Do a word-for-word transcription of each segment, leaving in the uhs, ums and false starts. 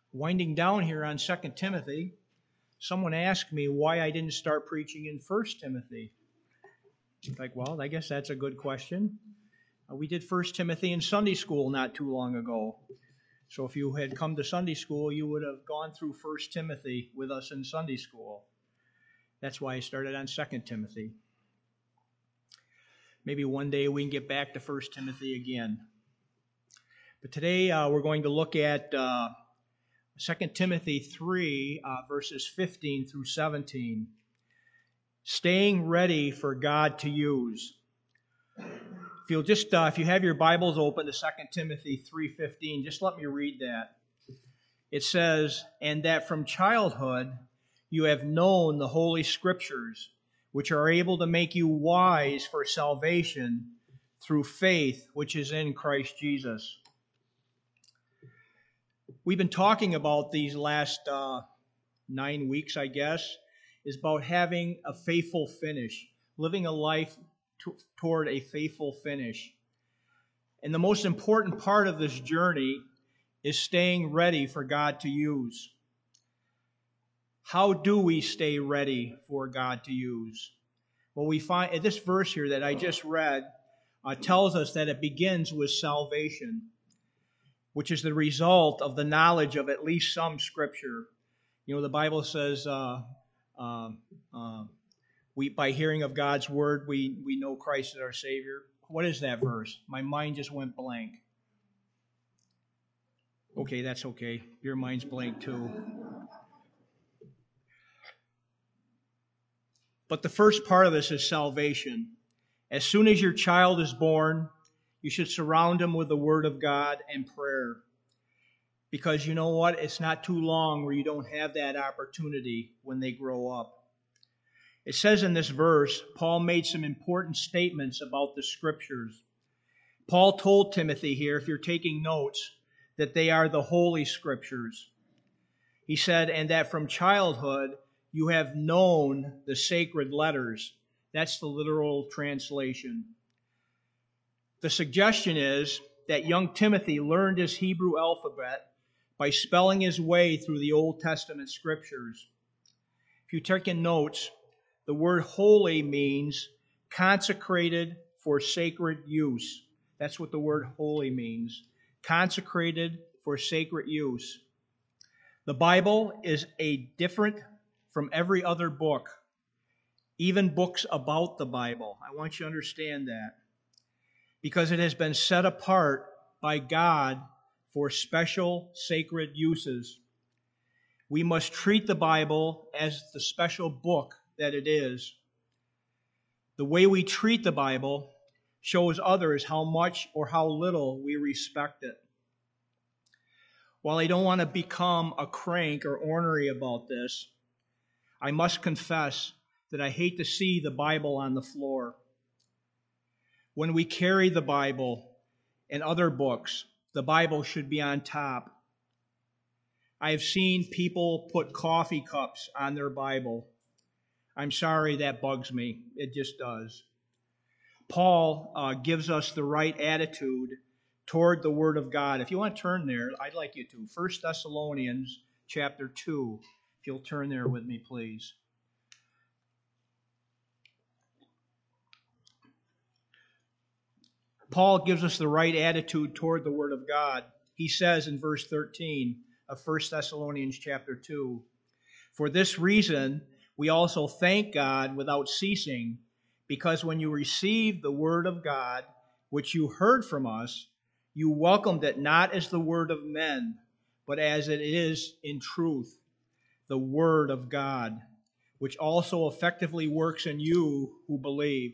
Winding down here on Second Timothy, someone asked me why I didn't start preaching in First Timothy. Like, well, I guess that's a good question. Uh, we did First Timothy in Sunday school not too long ago. So if you had come to Sunday school, you would have gone through First Timothy with us in Sunday school. That's why I started on Second Timothy. Maybe one day we can get back to First Timothy again. But today uh, we're going to look at uh, Second Timothy three, uh, verses fifteen through seventeen. Staying ready for God to use. If you'll just, uh, if you have your Bibles open to Second Timothy three fifteen, just let me read that. It says, "And that from childhood you have known the Holy Scriptures, which are able to make you wise for salvation through faith which is in Christ Jesus." We've been talking about these last uh, nine weeks, I guess, is about having a faithful finish, living a life t- toward a faithful finish. And the most important part of this journey is staying ready for God to use. How do we stay ready for God to use? Well, we find this verse here that I just read uh, tells us that it begins with salvation, which is the result of the knowledge of at least some Scripture. You know, the Bible says, uh, uh, uh, "We by hearing of God's word, we we know Christ is our Savior." What is that verse? My mind just went blank. Okay, that's okay. Your mind's blank too. But the first part of this is salvation. As soon as your child is born, you should surround him with the Word of God and prayer. Because you know what? It's not too long where you don't have that opportunity when they grow up. It says in this verse, Paul made some important statements about the Scriptures. Paul told Timothy here, if you're taking notes, that they are the Holy Scriptures. He said, and that from childhood you have known the sacred letters. That's the literal translation. The suggestion is that young Timothy learned his Hebrew alphabet by spelling his way through the Old Testament Scriptures. If you take in notes, the word holy means consecrated for sacred use. That's what the word holy means. Consecrated for sacred use. The Bible is a different from every other book, even books about the Bible. I want you to understand that. Because it has been set apart by God for special sacred uses. We must treat the Bible as the special book that it is. The way we treat the Bible shows others how much or how little we respect it. While I don't want to become a crank or ornery about this, I must confess that I hate to see the Bible on the floor. When we carry the Bible and other books, the Bible should be on top. I have seen people put coffee cups on their Bible. I'm sorry, that bugs me. It just does. Paul uh, gives us the right attitude toward the Word of God. If you want to turn there, I'd like you to. First Thessalonians chapter two. If you'll turn there with me, please. Paul gives us the right attitude toward the Word of God. He says in verse thirteen of First Thessalonians chapter two, "For this reason we also thank God without ceasing, because when you received the Word of God, which you heard from us, you welcomed it not as the word of men, but as it is in truth, the Word of God, which also effectively works in you who believe."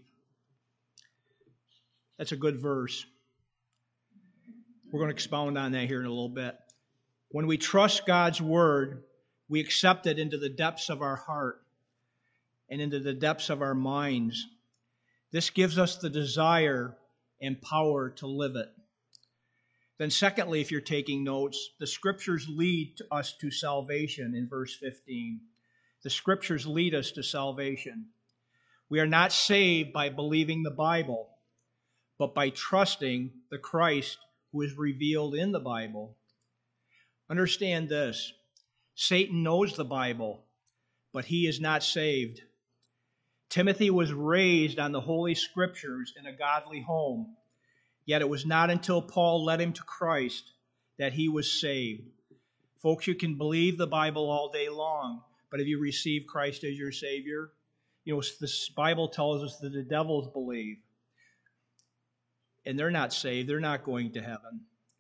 That's a good verse. We're going to expound on that here in a little bit. When we trust God's Word, we accept it into the depths of our heart and into the depths of our minds. This gives us the desire and power to live it. Then secondly, if you're taking notes, the Scriptures lead us to salvation in verse fifteen. The Scriptures lead us to salvation. We are not saved by believing the Bible, but by trusting the Christ who is revealed in the Bible. Understand this. Satan knows the Bible, but he is not saved. Timothy was raised on the Holy Scriptures in a godly home, yet it was not until Paul led him to Christ that he was saved. Folks, you can believe the Bible all day long, but have you received Christ as your Savior? You know, the Bible tells us that the devils believe, and they're not saved. They're not going to heaven.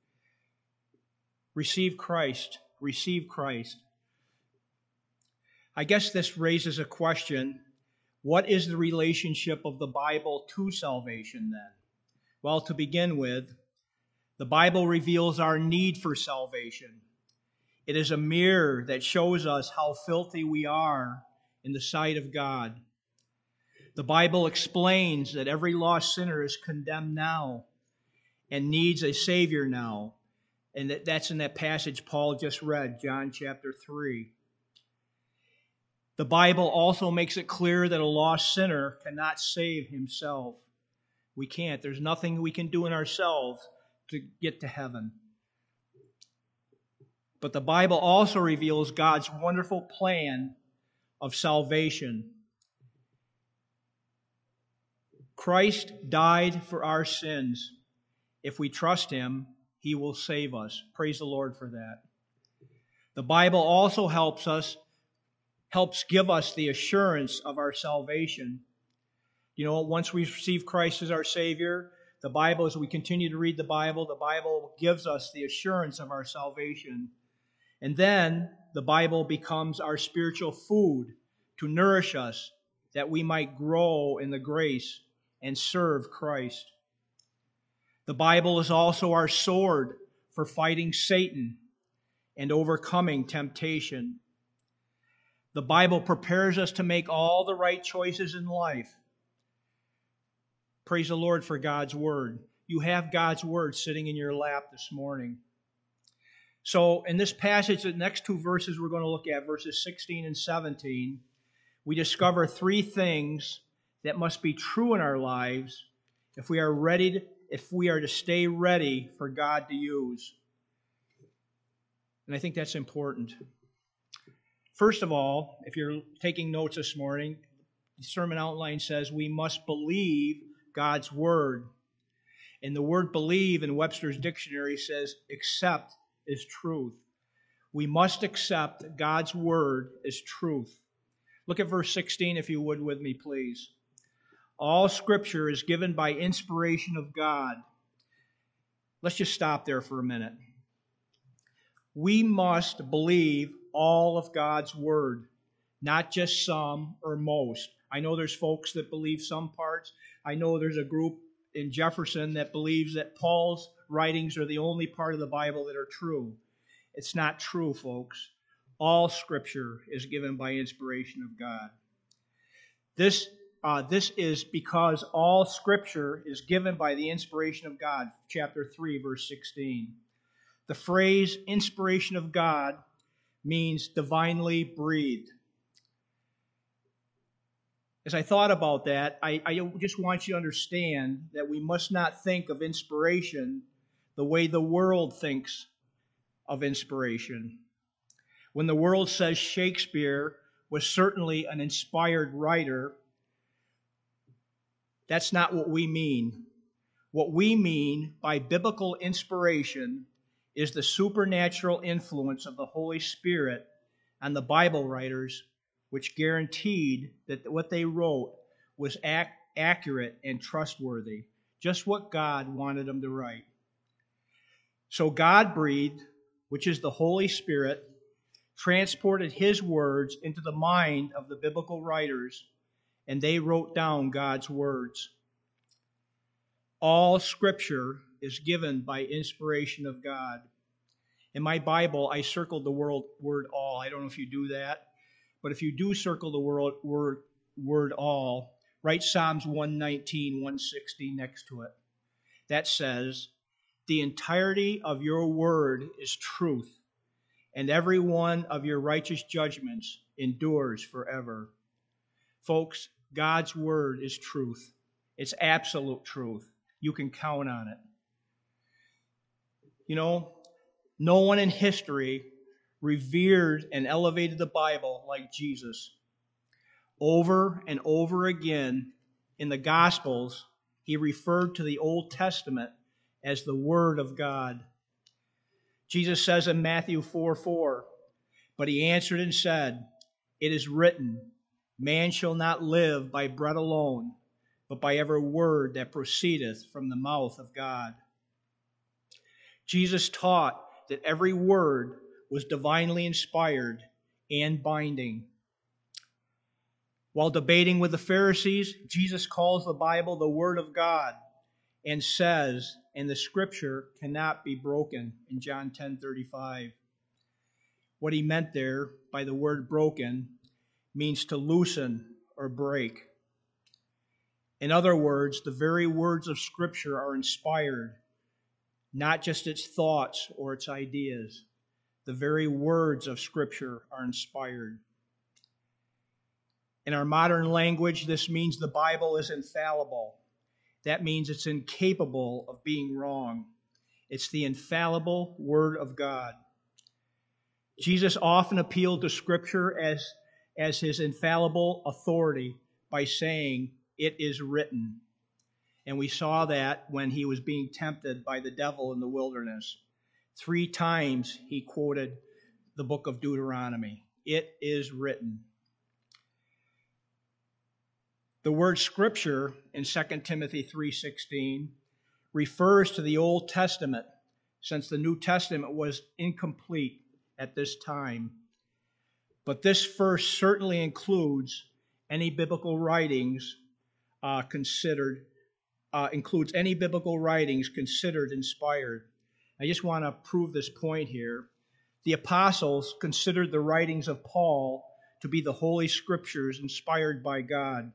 Receive Christ. Receive Christ. I guess this raises a question. What is the relationship of the Bible to salvation then? Well, to begin with, the Bible reveals our need for salvation. It is a mirror that shows us how filthy we are in the sight of God. The Bible explains that every lost sinner is condemned now and needs a Savior now. And that, that's in that passage Paul just read, John chapter three. The Bible also makes it clear that a lost sinner cannot save himself. We can't. There's nothing we can do in ourselves to get to heaven. But the Bible also reveals God's wonderful plan of salvation. Christ died for our sins. If we trust Him, He will save us. Praise the Lord for that. The Bible also helps us, helps give us the assurance of our salvation. You know, once we receive Christ as our Savior, the Bible, as we continue to read the Bible, the Bible gives us the assurance of our salvation. And then the Bible becomes our spiritual food to nourish us, that we might grow in the grace and serve Christ. The Bible is also our sword for fighting Satan and overcoming temptation. The Bible prepares us to make all the right choices in life. Praise the Lord for God's Word. You have God's Word sitting in your lap this morning. So in this passage, the next two verses we're going to look at, verses sixteen and seventeen, we discover three things that must be true in our lives if we are ready to, if we are to stay ready for God to use. And I think that's important. First of all, if you're taking notes this morning, the sermon outline says we must believe God's Word. And the word believe in Webster's dictionary says accept is truth. We must accept God's Word as truth. Look at verse sixteen, if you would, with me, please. All Scripture is given by inspiration of God. Let's just stop there for a minute. We must believe all of God's Word, not just some or most. I know there's folks that believe some parts. I know there's a group in Jefferson that believes that Paul's writings are the only part of the Bible that are true. It's not true, folks. All Scripture is given by inspiration of God. This, uh, this is because all Scripture is given by the inspiration of God. Chapter three, verse sixteen. The phrase inspiration of God means divinely breathed. As I thought about that, I, I just want you to understand that we must not think of inspiration the way the world thinks of inspiration. When the world says Shakespeare was certainly an inspired writer, that's not what we mean. What we mean by biblical inspiration is the supernatural influence of the Holy Spirit on the Bible writers, which guaranteed that what they wrote was ac- accurate and trustworthy, just what God wanted them to write. So God breathed, which is the Holy Spirit, transported His words into the mind of the biblical writers, and they wrote down God's words. All Scripture is given by inspiration of God. In my Bible, I circled the word, word all. I don't know if you do that. But if you do circle the word, word, word all, write Psalms one nineteen, one sixty next to it. That says, the entirety of your word is truth, and every one of your righteous judgments endures forever. Folks, God's word is truth. It's absolute truth. You can count on it. You know, No one in history revered and elevated the Bible like Jesus. Over and over again in the Gospels, he referred to the Old Testament as the Word of God. Jesus says in Matthew four four, "But he answered and said, It is written, Man shall not live by bread alone, but by every word that proceedeth from the mouth of God." Jesus taught that every word was divinely inspired and binding. While debating with the Pharisees, Jesus calls the Bible the Word of God and says, and the Scripture cannot be broken in John ten thirty-five. What he meant there by the word broken means to loosen or break. In other words, the very words of Scripture are inspired, not just its thoughts or its ideas. The very words of Scripture are inspired. In our modern language, this means the Bible is infallible. That means it's incapable of being wrong. It's the infallible Word of God. Jesus often appealed to Scripture as, as his infallible authority by saying, "It is written." And we saw that when he was being tempted by the devil in the wilderness. Three times he quoted the book of Deuteronomy. It is written. The word Scripture in Second Timothy three sixteen refers to the Old Testament, since the New Testament was incomplete at this time. But this verse certainly includes any biblical writings uh, considered, uh, includes any biblical writings considered inspired. I just want to prove this point here. The apostles considered the writings of Paul to be the Holy Scriptures inspired by God.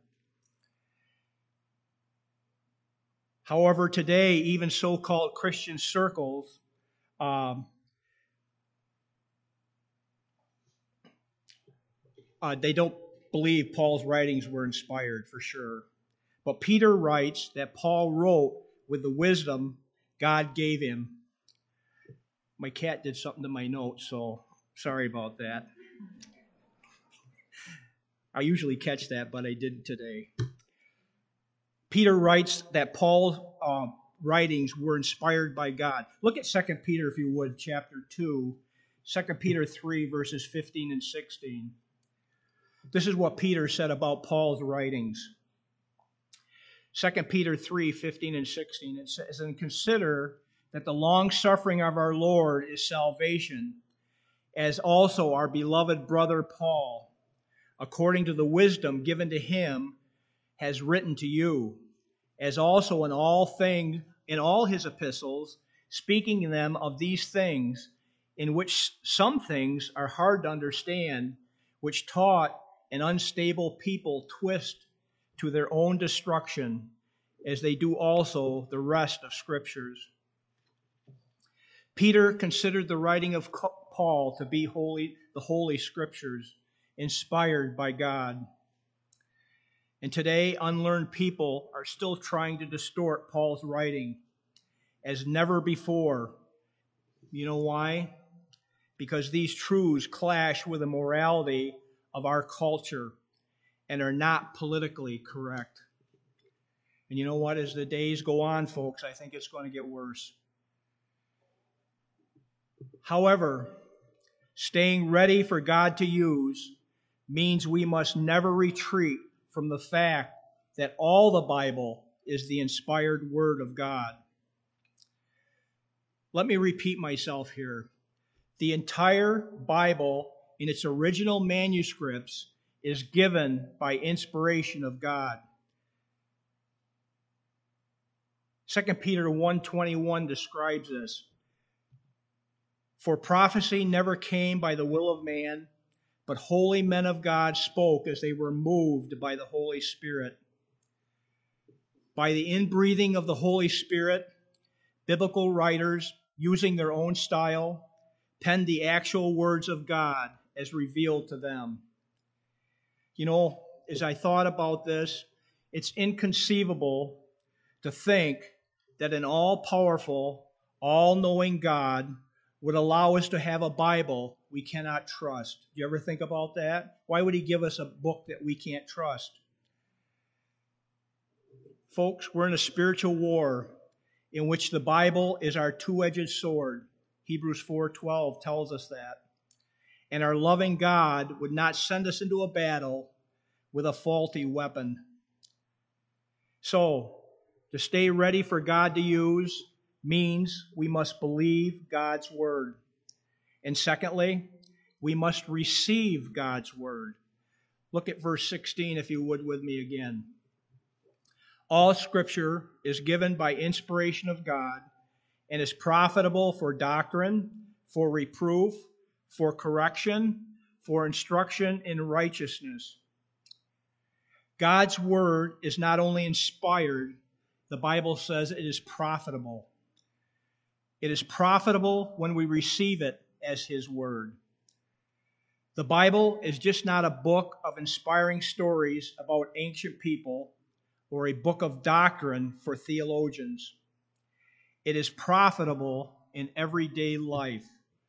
However, today, even so-called Christian circles um, uh, they don't believe Paul's writings were inspired for sure. But Peter writes that Paul wrote with the wisdom God gave him. My cat did something to my notes, so sorry about that. I usually catch that, but I didn't today. Peter writes that Paul's uh, writings were inspired by God. Look at Second Peter, if you would, chapter two. Second Peter three, verses fifteen and sixteen. This is what Peter said about Paul's writings. Second Peter three, fifteen and sixteen. It says, "And consider that the long-suffering of our Lord is salvation, as also our beloved brother Paul, according to the wisdom given to him, has written to you, as also in all things, in all his epistles, speaking to them of these things, in which some things are hard to understand, which taught an unstable people twist to their own destruction, as they do also the rest of Scriptures." Peter considered the writing of Paul to be holy, the Holy Scriptures, inspired by God. And today, unlearned people are still trying to distort Paul's writing as never before. You know why? Because these truths clash with the morality of our culture and are not politically correct. And you know what? As the days go on, folks, I think it's going to get worse. However, staying ready for God to use means we must never retreat from the fact that all the Bible is the inspired Word of God. Let me repeat myself here. The entire Bible in its original manuscripts is given by inspiration of God. Second Peter one twenty-one describes this. "For prophecy never came by the will of man, but holy men of God spoke as they were moved by the Holy Spirit." By the inbreathing of the Holy Spirit, biblical writers, using their own style, penned the actual words of God as revealed to them. You know, as I thought about this, it's inconceivable to think that an all-powerful, all-knowing God would allow us to have a Bible we cannot trust. Do you ever think about that? Why would he give us a book that we can't trust? Folks, we're in a spiritual war in which the Bible is our two-edged sword. Hebrews four twelve tells us that. And our loving God would not send us into a battle with a faulty weapon. So, to stay ready for God to use means we must believe God's word. And secondly, we must receive God's word. Look at verse sixteen, if you would, with me again. All Scripture is given by inspiration of God and is profitable for doctrine, for reproof, for correction, for instruction in righteousness. God's word is not only inspired, the Bible says it is profitable. It is profitable when we receive it as His word. The Bible is just not a book of inspiring stories about ancient people or a book of doctrine for theologians. It is profitable in everyday life.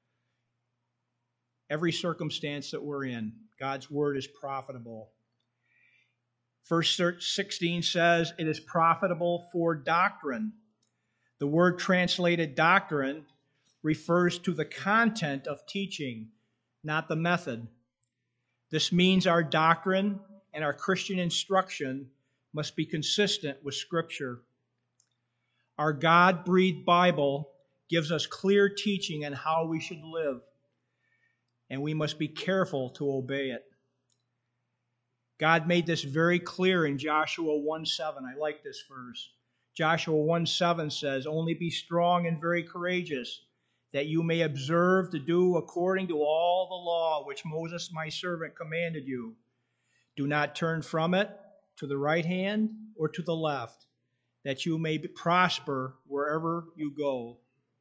Every circumstance that we're in, God's word is profitable. Verse sixteen says it is profitable for doctrine. The word translated doctrine refers to the content of teaching, not the method. This means our doctrine and our Christian instruction must be consistent with Scripture. Our God-breathed Bible gives us clear teaching on how we should live, and we must be careful to obey it. God made this very clear in Joshua one seven. I like this verse. Joshua one seven says, "Only be strong and very courageous, that you may observe to do according to all the law which Moses my servant commanded you. Do not turn from it to the right hand or to the left, that you may prosper wherever you go."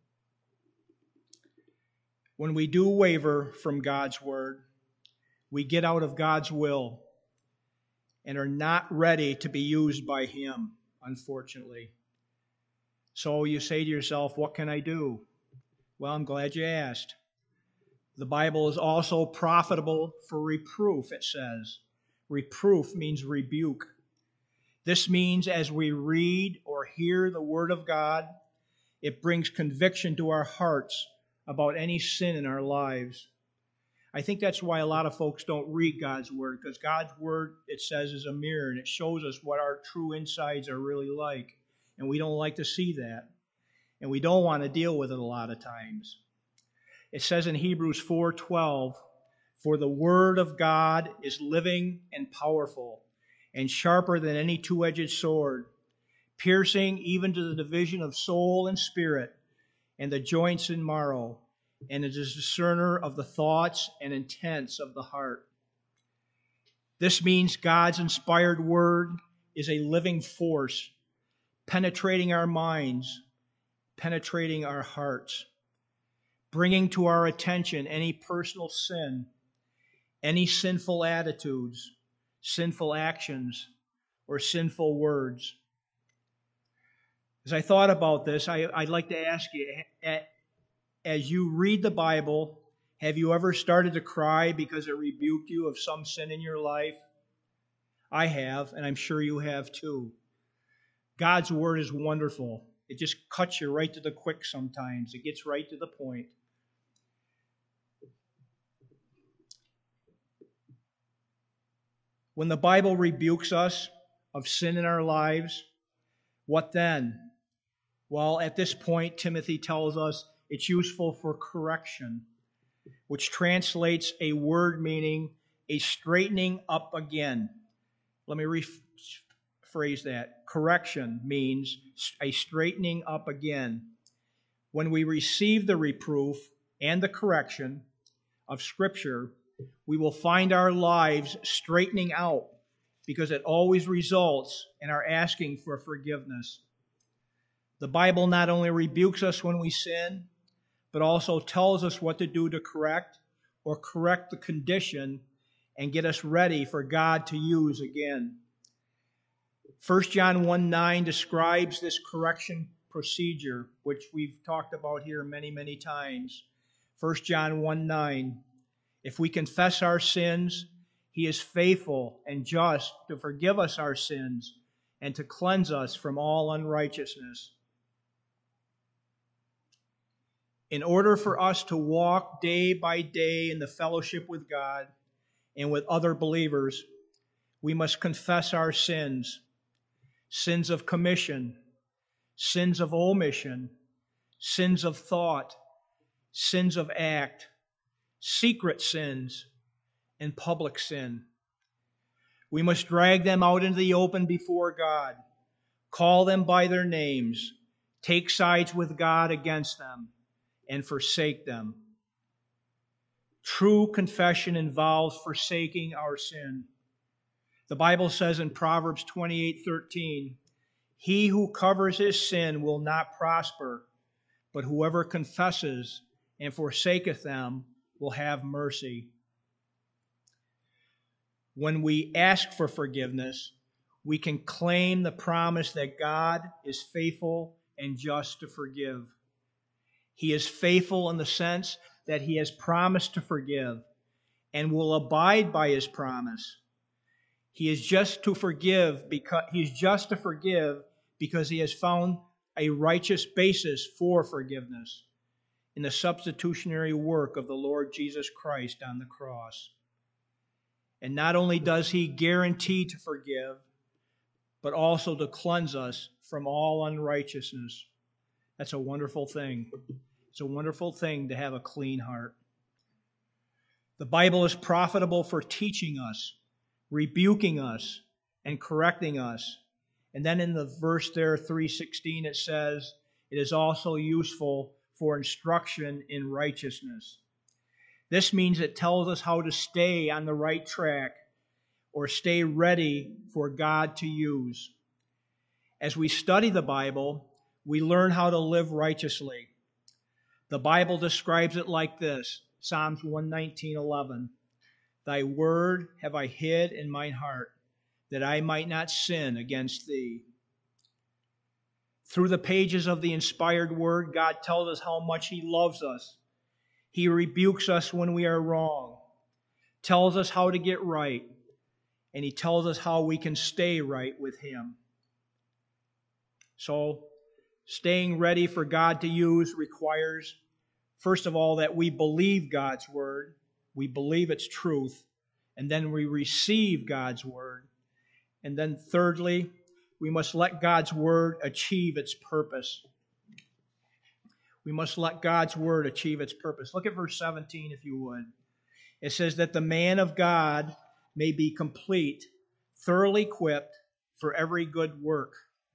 When we do waver from God's word, we get out of God's will and are not ready to be used by Him, unfortunately. So you say to yourself, what can I do? Well, I'm glad you asked. The Bible is also profitable for reproof, it says. Reproof means rebuke. This means as we read or hear the Word of God, it brings conviction to our hearts about any sin in our lives. I think that's why a lot of folks don't read God's Word, because God's Word, it says, is a mirror, and it shows us what our true insides are really like. And we don't like to see that. And we don't want to deal with it a lot of times. It says in Hebrews four twelve, "For the Word of God is living and powerful, and sharper than any two-edged sword, piercing even to the division of soul and spirit, and the joints and marrow, and is a discerner of the thoughts and intents of the heart." This means God's inspired word is a living force, penetrating our minds, penetrating our hearts, bringing to our attention any personal sin, any sinful attitudes, sinful actions, or sinful words. As I thought about this, I, I'd like to ask you, as you read the Bible, have you ever started to cry because it rebuked you of some sin in your life? I have, and I'm sure you have too. God's word is wonderful. It just cuts you right to the quick sometimes. It gets right to the point. When the Bible rebukes us of sin in our lives, what then? Well, at this point, Timothy tells us it's useful for correction, which translates a word meaning a straightening up again. Let me rephrase that. Correction means a straightening up again. When we receive the reproof and the correction of Scripture, we will find our lives straightening out, because it always results in our asking for forgiveness. The Bible not only rebukes us when we sin, but also tells us what to do to correct or correct the condition and get us ready for God to use again. First John one nine describes this correction procedure, which we've talked about here many, many times. First John one nine, if we confess our sins, He is faithful and just to forgive us our sins and to cleanse us from all unrighteousness. In order for us to walk day by day in the fellowship with God and with other believers, we must confess our sins, sins of commission, sins of omission, sins of thought, sins of act, secret sins, and public sin. We must drag them out into the open before God, call them by their names, take sides with God against them, and forsake them. True confession involves forsaking our sin. The Bible says in Proverbs twenty-eight thirteen, he who covers his sin will not prosper, but whoever confesses and forsaketh them will have mercy. When we ask for forgiveness, we can claim the promise that God is faithful and just to forgive. He is faithful in the sense that He has promised to forgive and will abide by His promise. He is just to forgive because He is just to forgive because He has found a righteous basis for forgiveness in the substitutionary work of the Lord Jesus Christ on the cross. And not only does He guarantee to forgive, but also to cleanse us from all unrighteousness. That's a wonderful thing. It's a wonderful thing to have a clean heart. The Bible is profitable for teaching us, rebuking us, and correcting us. And then in the verse there, three sixteen, it says, it is also useful for instruction in righteousness. This means it tells us how to stay on the right track or stay ready for God to use. As we study the Bible, we learn how to live righteously. The Bible describes it like this, Psalms one nineteen eleven. Thy word have I hid in mine heart, that I might not sin against thee. Through the pages of the inspired word, God tells us how much He loves us. He rebukes us when we are wrong, tells us how to get right, and He tells us how we can stay right with Him. So, staying ready for God to use requires, first of all, that we believe God's word, we believe its truth, and then we receive God's word. And then thirdly, we must let God's word achieve its purpose. We must let God's word achieve its purpose. Look at verse seventeen, if you would. It says that the man of God may be complete, thoroughly equipped for every good work.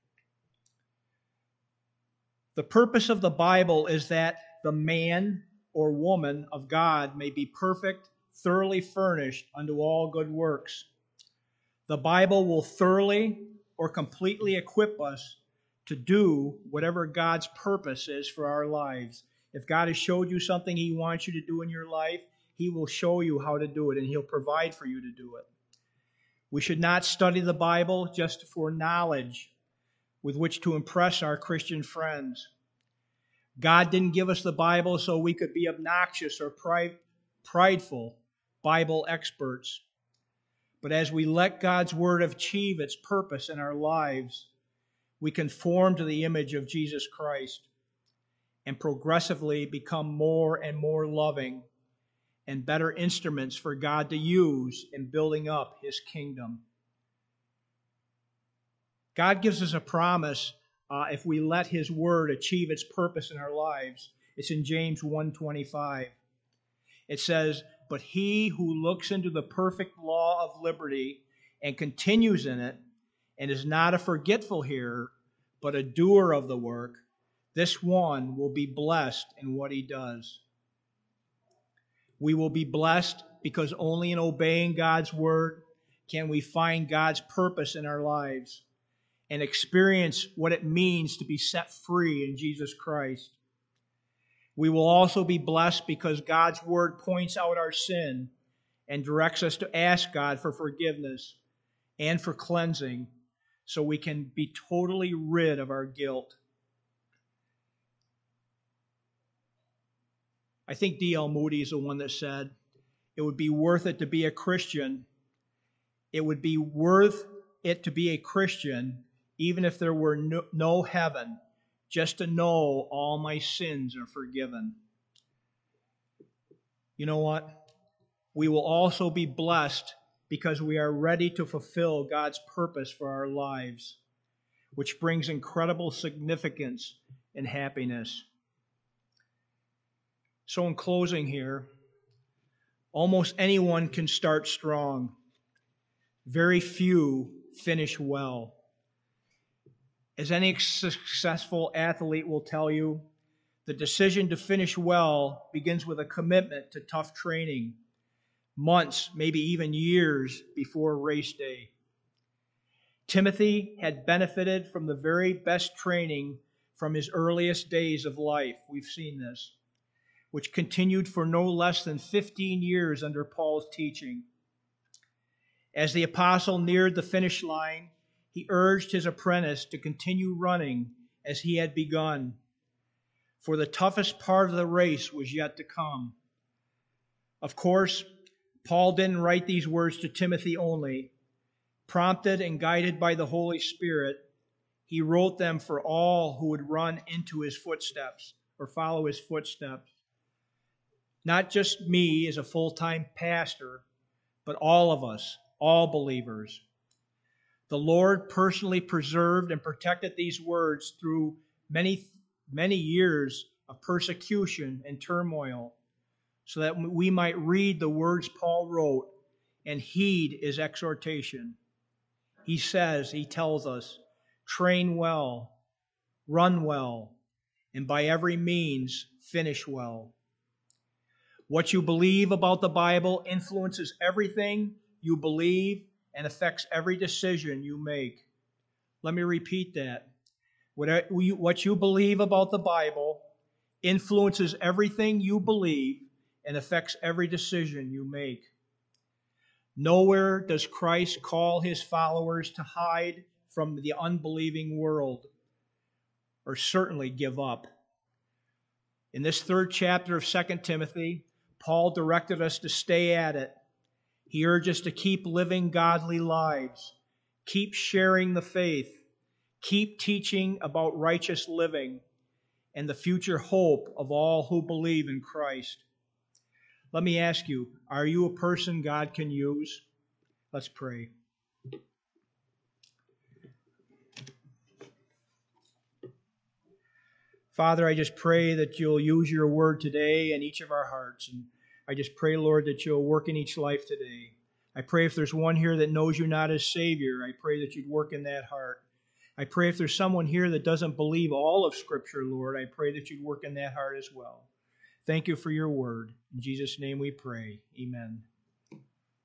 The purpose of the Bible is that the man or woman of God may be perfect, thoroughly furnished unto all good works. The Bible will thoroughly or completely equip us to do whatever God's purpose is for our lives. If God has showed you something He wants you to do in your life, He will show you how to do it, and He'll provide for you to do it. We should not study the Bible just for knowledge with which to impress our Christian friends. God didn't give us the Bible so we could be obnoxious or prideful Bible experts. But as we let God's word achieve its purpose in our lives, we conform to the image of Jesus Christ and progressively become more and more loving and better instruments for God to use in building up His kingdom. God gives us a promise uh, if we let His word achieve its purpose in our lives. It's in James one twenty-five. It says, but he who looks into the perfect law of liberty and continues in it, and is not a forgetful hearer, but a doer of the work, this one will be blessed in what he does. We will be blessed because only in obeying God's word can we find God's purpose in our lives and experience what it means to be set free in Jesus Christ. We will also be blessed because God's word points out our sin and directs us to ask God for forgiveness and for cleansing so we can be totally rid of our guilt. I think D L Moody is the one that said, it would be worth it to be a Christian. It would be worth it to be a Christian, even if there were no, no heaven, just to know all my sins are forgiven. You know what? We will also be blessed because we are ready to fulfill God's purpose for our lives, which brings incredible significance and happiness. So in closing here, almost anyone can start strong. Very few finish well. As any successful athlete will tell you, the decision to finish well begins with a commitment to tough training, months, maybe even years before race day. Timothy had benefited from the very best training from his earliest days of life. We've seen this, which continued for no less than fifteen years under Paul's teaching. As the apostle neared the finish line, he urged his apprentice to continue running as he had begun, for the toughest part of the race was yet to come. Of course, Paul didn't write these words to Timothy only. Prompted and guided by the Holy Spirit, he wrote them for all who would run into his footsteps or follow his footsteps. Not just me as a full-time pastor, but all of us, all believers. The Lord personally preserved and protected these words through many, many years of persecution and turmoil, so that we might read the words Paul wrote and heed his exhortation. He says, he tells us, train well, run well, and by every means finish well. What you believe about the Bible influences everything you believe and affects every decision you make. Let me repeat that. What you believe about the Bible influences everything you believe and affects every decision you make. Nowhere does Christ call his followers to hide from the unbelieving world, or certainly give up. In this third chapter of Second Timothy, Paul directed us to stay at it. He urged us to keep living godly lives, keep sharing the faith, keep teaching about righteous living, and the future hope of all who believe in Christ. Let me ask you, are you a person God can use? Let's pray. Father, I just pray that you'll use your word today in each of our hearts. And I just pray, Lord, that you'll work in each life today. I pray if there's one here that knows you not as Savior, I pray that you'd work in that heart. I pray if there's someone here that doesn't believe all of Scripture, Lord, I pray that you'd work in that heart as well. Thank you for your word. In Jesus' name we pray. Amen.